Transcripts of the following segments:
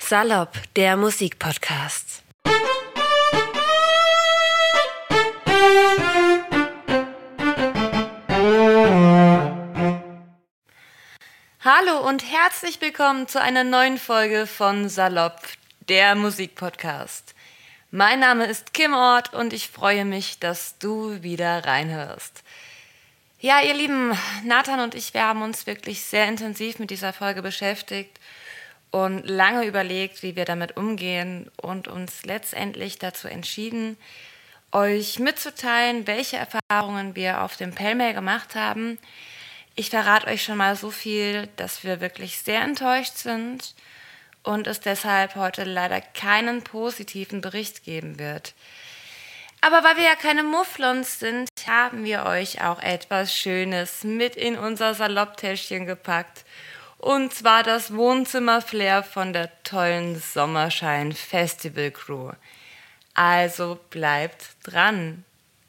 Salopp, der Musikpodcast. Hallo und herzlich willkommen zu einer neuen Folge von Salopp, der Musikpodcast. Mein Name ist Kim Ort und ich freue mich, dass du wieder reinhörst. Ja, ihr Lieben, Nathan und ich, wir haben uns wirklich sehr intensiv mit dieser Folge beschäftigt und lange überlegt, wie wir damit umgehen und uns letztendlich dazu entschieden, euch mitzuteilen, welche Erfahrungen wir auf dem Pellmell gemacht haben. Ich verrate euch schon mal so viel, dass wir wirklich sehr enttäuscht sind und es deshalb heute leider keinen positiven Bericht geben wird. Aber weil wir ja keine Mufflons sind, haben wir euch auch etwas Schönes mit in unser Salopptäschchen gepackt. Und zwar das Wohnzimmer-Flair von der tollen Sommerschein-Festival-Crew. Also bleibt dran.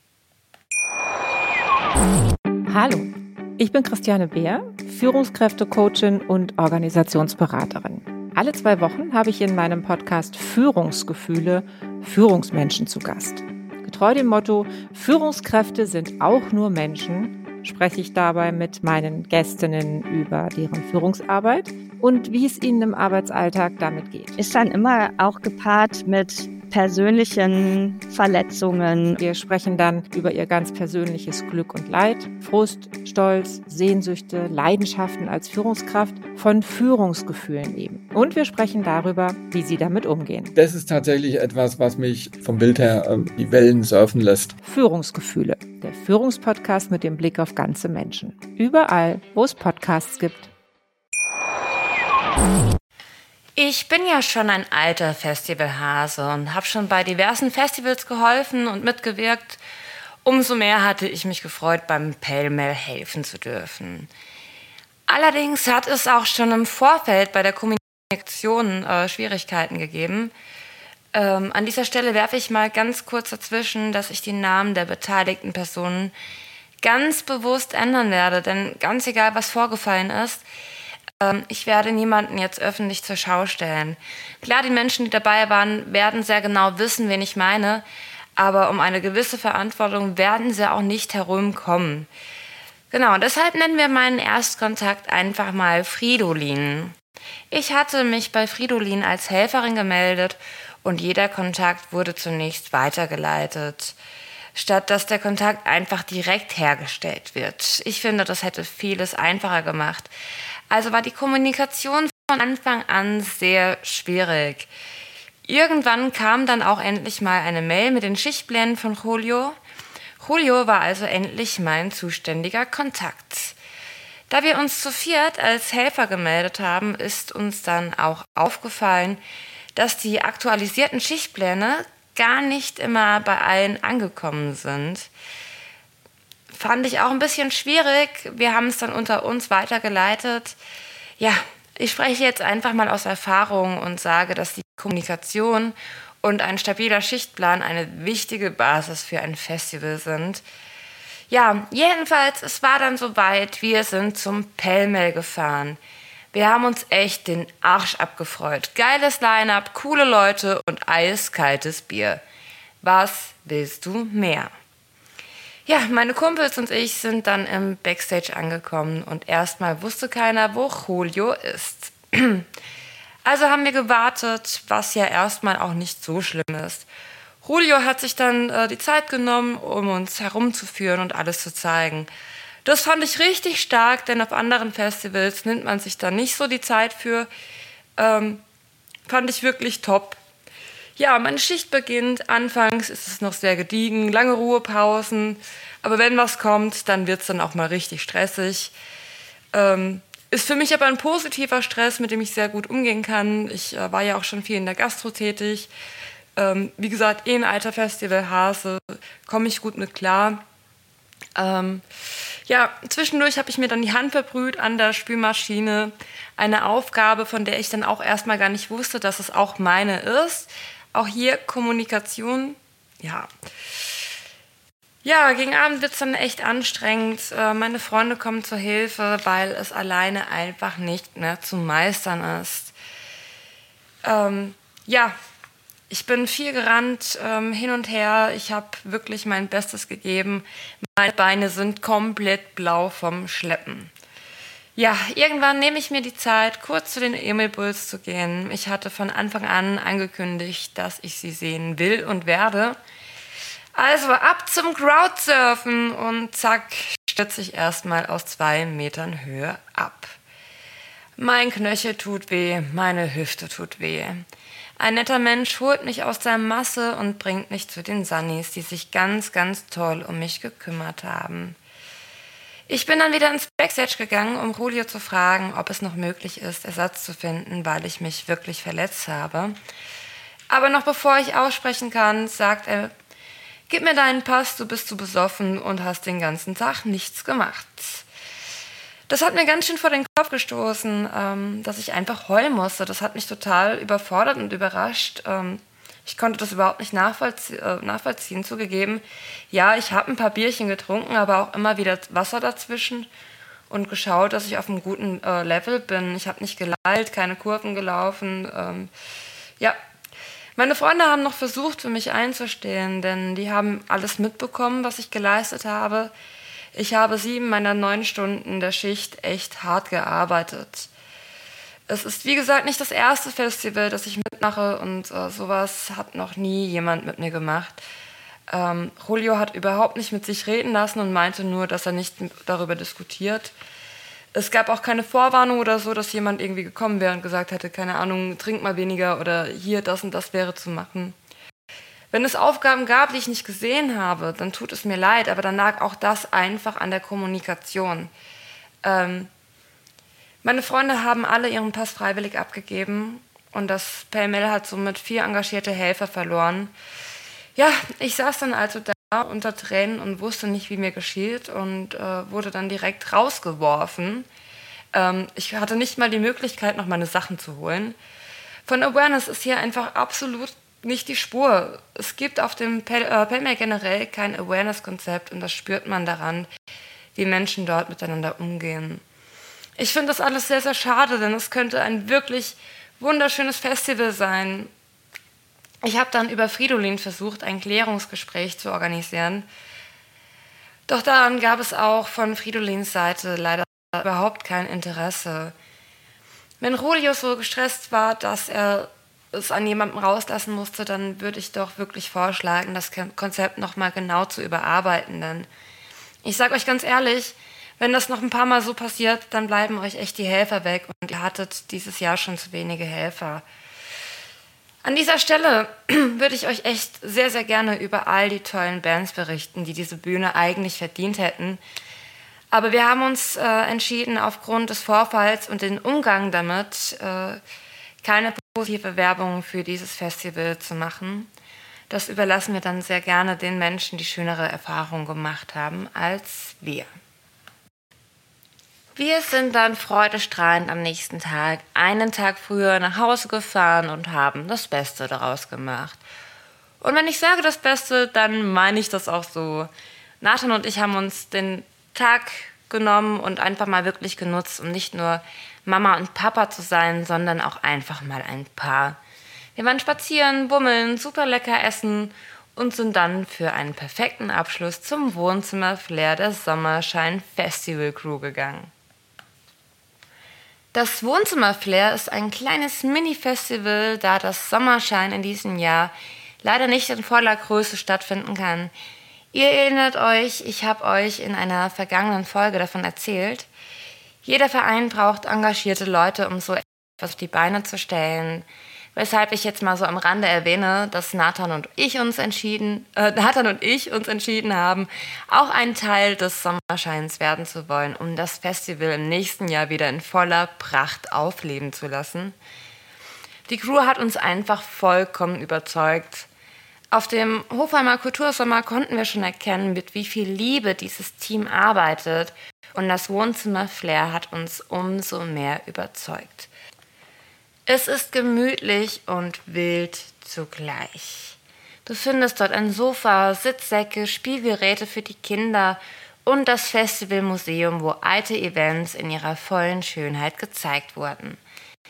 Hallo, ich bin Christiane Beer, Führungskräfte-Coachin und Organisationsberaterin. Alle 2 Wochen habe ich in meinem Podcast Führungsgefühle Führungsmenschen zu Gast. Getreu dem Motto, Führungskräfte sind auch nur Menschen, spreche ich dabei mit meinen Gästinnen über deren Führungsarbeit und wie es ihnen im Arbeitsalltag damit geht. Ist dann immer auch gepaart mit persönlichen Verletzungen. Wir sprechen dann über ihr ganz persönliches Glück und Leid, Frust, Stolz, Sehnsüchte, Leidenschaften als Führungskraft, von Führungsgefühlen eben. Und wir sprechen darüber, wie sie damit umgehen. Das ist tatsächlich etwas, was mich vom Bild her die Wellen surfen lässt. Führungsgefühle, der Führungspodcast mit dem Blick auf ganze Menschen. Überall, wo es Podcasts gibt. Ich bin ja schon ein alter Festivalhase und habe schon bei diversen Festivals geholfen und mitgewirkt. Umso mehr hatte ich mich gefreut, beim Pellmell helfen zu dürfen. Allerdings hat es auch schon im Vorfeld bei der Kommunikation Schwierigkeiten gegeben. An dieser Stelle werfe ich mal ganz kurz dazwischen, dass ich die Namen der beteiligten Personen ganz bewusst ändern werde, denn ganz egal, was vorgefallen ist, ich werde niemanden jetzt öffentlich zur Schau stellen. Klar, die Menschen, die dabei waren, werden sehr genau wissen, wen ich meine, aber um eine gewisse Verantwortung werden sie auch nicht herumkommen. Genau, deshalb nennen wir meinen Erstkontakt einfach mal Fridolin. Ich hatte mich bei Fridolin als Helferin gemeldet und jeder Kontakt wurde zunächst weitergeleitet, statt dass der Kontakt einfach direkt hergestellt wird. Ich finde, das hätte vieles einfacher gemacht. Also war die Kommunikation von Anfang an sehr schwierig. Irgendwann kam dann auch endlich mal eine Mail mit den Schichtplänen von Julio. Julio war also endlich mein zuständiger Kontakt. Da wir uns zu viert als Helfer gemeldet haben, ist uns dann auch aufgefallen, dass die aktualisierten Schichtpläne gar nicht immer bei allen angekommen sind. Fand ich auch ein bisschen schwierig. Wir haben es dann unter uns weitergeleitet. Ja, ich spreche jetzt einfach mal aus Erfahrung und sage, dass die Kommunikation und ein stabiler Schichtplan eine wichtige Basis für ein Festival sind. Ja, jedenfalls, es war dann soweit, wir sind zum Pellmell gefahren. Wir haben uns echt den Arsch abgefreut. Geiles Line-Up, coole Leute und eiskaltes Bier. Was willst du mehr? Ja, meine Kumpels und ich sind dann im Backstage angekommen und erstmal wusste keiner, wo Julio ist. Also haben wir gewartet, was ja erstmal auch nicht so schlimm ist. Julio hat sich dann die Zeit genommen, um uns herumzuführen und alles zu zeigen. Das fand ich richtig stark, denn auf anderen Festivals nimmt man sich da nicht so die Zeit für. Fand ich wirklich top. Ja, meine Schicht beginnt. Anfangs ist es noch sehr gediegen, lange Ruhepausen. Aber wenn was kommt, dann wird es dann auch mal richtig stressig. Ist für mich aber ein positiver Stress, mit dem ich sehr gut umgehen kann. Ich war ja auch schon viel in der Gastro tätig. Wie gesagt, ein alter Festivalhase, komme ich gut mit klar. Ja, zwischendurch habe ich mir dann die Hand verbrüht an der Spülmaschine. Eine Aufgabe, von der ich dann auch erstmal gar nicht wusste, dass es auch meine ist. Auch hier Kommunikation, ja. Ja, gegen Abend wird es dann echt anstrengend. Meine Freunde kommen zur Hilfe, weil es alleine einfach nicht mehr zu meistern ist. Ja, ich bin viel gerannt, hin und her. Ich habe wirklich mein Bestes gegeben. Meine Beine sind komplett blau vom Schleppen. Ja, irgendwann nehme ich mir die Zeit, kurz zu den Emil Bulls zu gehen. Ich hatte von Anfang an angekündigt, dass ich sie sehen will und werde. Also ab zum Crowdsurfen und zack, stürze ich erstmal aus 2 Metern Höhe ab. Mein Knöchel tut weh, meine Hüfte tut weh. Ein netter Mensch holt mich aus der Masse und bringt mich zu den Sunnies, die sich ganz, ganz toll um mich gekümmert haben. Ich bin dann wieder ins Backstage gegangen, um Julio zu fragen, ob es noch möglich ist, Ersatz zu finden, weil ich mich wirklich verletzt habe. Aber noch bevor ich aussprechen kann, sagt er, gib mir deinen Pass, du bist zu besoffen und hast den ganzen Tag nichts gemacht. Das hat mir ganz schön vor den Kopf gestoßen, dass ich einfach heulen musste. Das hat mich total überfordert und überrascht. Ich konnte das überhaupt nicht nachvollziehen, zugegeben. Ja, ich habe ein paar Bierchen getrunken, aber auch immer wieder Wasser dazwischen und geschaut, dass ich auf einem guten Level bin. Ich habe nicht gelallt, keine Kurven gelaufen. Ja, meine Freunde haben noch versucht, für mich einzustehen, denn die haben alles mitbekommen, was ich geleistet habe. Ich habe 7 meiner 9 Stunden der Schicht echt hart gearbeitet. Es ist, wie gesagt, nicht das erste Festival, das ich mitmache und sowas hat noch nie jemand mit mir gemacht. Julio hat überhaupt nicht mit sich reden lassen und meinte nur, dass er nicht darüber diskutiert. Es gab auch keine Vorwarnung oder so, dass jemand irgendwie gekommen wäre und gesagt hätte, keine Ahnung, trink mal weniger oder hier das und das wäre zu machen. Wenn es Aufgaben gab, die ich nicht gesehen habe, dann tut es mir leid, aber dann lag auch das einfach an der Kommunikation. Meine Freunde haben alle ihren Pass freiwillig abgegeben und das Pale Male hat somit 4 engagierte Helfer verloren. Ja, ich saß dann also da unter Tränen und wusste nicht, wie mir geschieht und wurde dann direkt rausgeworfen. Ich hatte nicht mal die Möglichkeit, noch meine Sachen zu holen. Von Awareness ist hier einfach absolut nicht die Spur. Es gibt auf dem Pale Male generell kein Awareness-Konzept und das spürt man daran, wie Menschen dort miteinander umgehen. Ich finde das alles sehr, sehr schade, denn es könnte ein wirklich wunderschönes Festival sein. Ich habe dann über Fridolin versucht, ein Klärungsgespräch zu organisieren. Doch daran gab es auch von Fridolins Seite leider überhaupt kein Interesse. Wenn Julio so gestresst war, dass er es an jemandem rauslassen musste, dann würde ich doch wirklich vorschlagen, das Konzept nochmal genau zu überarbeiten. Denn ich sage euch ganz ehrlich, wenn das noch ein paar Mal so passiert, dann bleiben euch echt die Helfer weg und ihr hattet dieses Jahr schon zu wenige Helfer. An dieser Stelle würde ich euch echt sehr, sehr gerne über all die tollen Bands berichten, die diese Bühne eigentlich verdient hätten. Aber wir haben uns entschieden, aufgrund des Vorfalls und den Umgang damit keine positive Werbung für dieses Festival zu machen. Das überlassen wir dann sehr gerne den Menschen, die schönere Erfahrungen gemacht haben als wir. Wir sind dann freudestrahlend am nächsten Tag, einen Tag früher nach Hause gefahren und haben das Beste daraus gemacht. Und wenn ich sage das Beste, dann meine ich das auch so. Nathan und ich haben uns den Tag genommen und einfach mal wirklich genutzt, um nicht nur Mama und Papa zu sein, sondern auch einfach mal ein Paar. Wir waren spazieren, bummeln, super lecker essen und sind dann für einen perfekten Abschluss zum Wohnzimmer-Flair der Sommerschein Festival Crew gegangen. Das Wohnzimmer-Flair ist ein kleines Mini-Festival, da das Sommerschein in diesem Jahr leider nicht in voller Größe stattfinden kann. Ihr erinnert euch, ich habe euch in einer vergangenen Folge davon erzählt. Jeder Verein braucht engagierte Leute, um so etwas auf die Beine zu stellen. Weshalb ich jetzt mal so am Rande erwähne, dass Nathan und ich uns entschieden haben, auch ein Teil des Sommerscheins werden zu wollen, um das Festival im nächsten Jahr wieder in voller Pracht aufleben zu lassen. Die Crew hat uns einfach vollkommen überzeugt. Auf dem Hofheimer Kultursommer konnten wir schon erkennen, mit wie viel Liebe dieses Team arbeitet, und das Wohnzimmer-Flair hat uns umso mehr überzeugt. Es ist gemütlich und wild zugleich. Du findest dort ein Sofa, Sitzsäcke, Spielgeräte für die Kinder und das Festivalmuseum, wo alte Events in ihrer vollen Schönheit gezeigt wurden.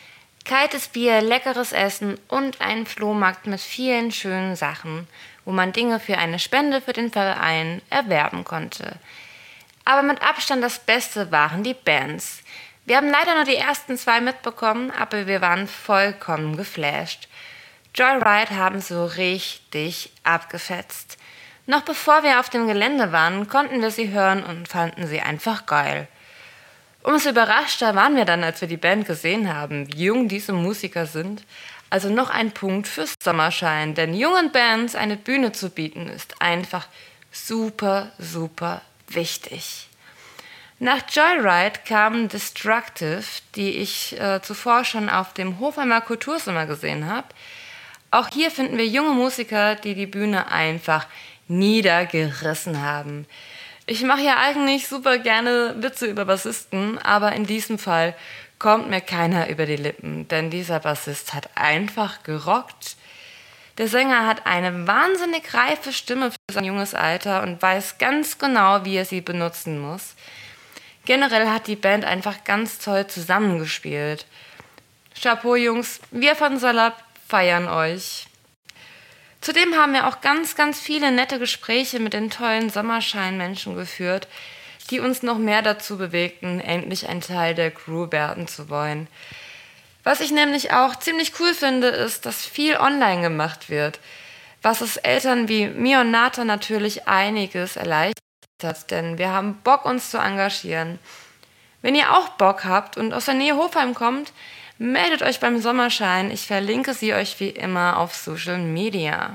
Kaltes Bier, leckeres Essen und ein Flohmarkt mit vielen schönen Sachen, wo man Dinge für eine Spende für den Verein erwerben konnte. Aber mit Abstand das Beste waren die Bands. Wir haben leider nur die ersten 2 mitbekommen, aber wir waren vollkommen geflasht. Joyride haben so richtig abgefetzt. Noch bevor wir auf dem Gelände waren, konnten wir sie hören und fanden sie einfach geil. Umso überraschter waren wir dann, als wir die Band gesehen haben, wie jung diese Musiker sind. Also noch ein Punkt fürs Sommerschein, denn jungen Bands eine Bühne zu bieten, ist einfach super, super wichtig. Nach Joyride kam Destructive, die ich zuvor schon auf dem Hofheimer Kultursommer gesehen habe. Auch hier finden wir junge Musiker, die die Bühne einfach niedergerissen haben. Ich mache ja eigentlich super gerne Witze über Bassisten, aber in diesem Fall kommt mir keiner über die Lippen, denn dieser Bassist hat einfach gerockt. Der Sänger hat eine wahnsinnig reife Stimme für sein junges Alter und weiß ganz genau, wie er sie benutzen muss. Generell hat die Band einfach ganz toll zusammengespielt. Chapeau, Jungs, wir von Salop feiern euch. Zudem haben wir auch ganz, ganz viele nette Gespräche mit den tollen Sommerscheinmenschen geführt, die uns noch mehr dazu bewegten, endlich ein Teil der Crew werden zu wollen. Was ich nämlich auch ziemlich cool finde, ist, dass viel online gemacht wird, was es Eltern wie mir und Nathan natürlich einiges erleichtert, denn wir haben Bock, uns zu engagieren. Wenn ihr auch Bock habt und aus der Nähe Hofheim kommt, meldet euch beim Sommerschein. Ich verlinke sie euch wie immer auf Social Media.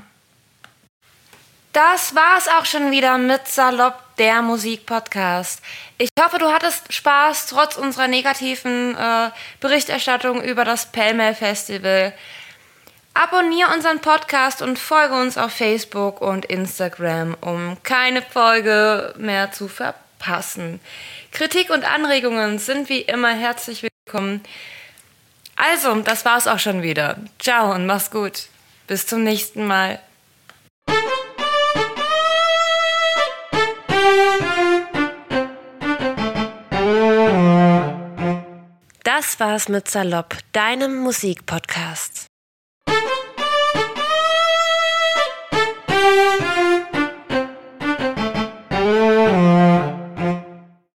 Das war's auch schon wieder mit Salop, der Musikpodcast. Ich hoffe, du hattest Spaß, trotz unserer negativen Berichterstattung über das Pell-Mell Festival. Abonniere unseren Podcast und folge uns auf Facebook und Instagram, um keine Folge mehr zu verpassen. Kritik und Anregungen sind wie immer herzlich willkommen. Also, das war's auch schon wieder. Ciao und mach's gut. Bis zum nächsten Mal. Das war's mit Salop, deinem Musikpodcast.